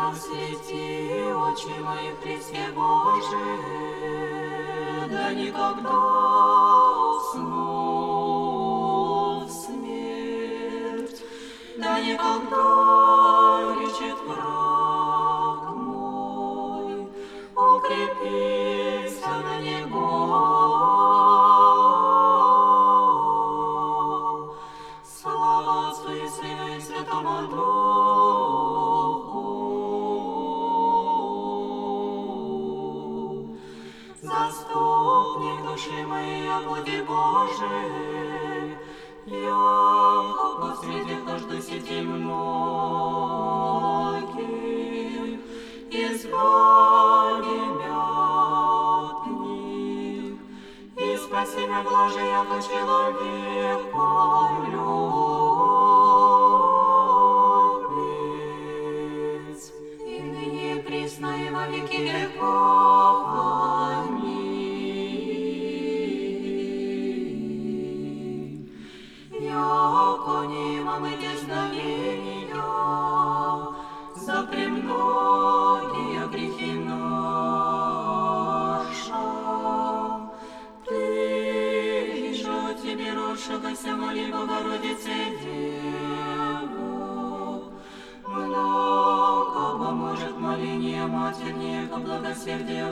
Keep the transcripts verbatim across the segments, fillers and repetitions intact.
Просвети очи мои, Христе Боже, да никогда усну в смерть, да никогда речет враг мой, укрепись на него. Слава Отцу и Сыну и Святому Духу. Заступник души моей, буди Божий, яко посреди каждой сети многих, избави мя от них, и спаси мя блаже, яко человек полюбец. И ныне и присно и во веки веков. Яко нема мы дерзновения за премногие грехи наша. Ты же от тебе родшегося, моли Богородице Деву, много поможет моление матернее ко благосердию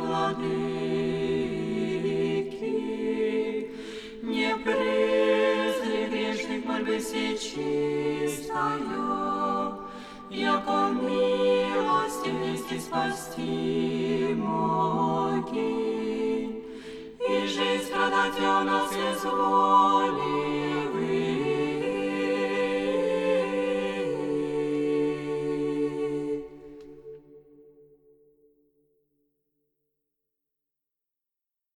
Владыки. Не презри грешных мольбы сей чистая, яко милости вместе спасти моги, и жизнь страдать о нас изволи.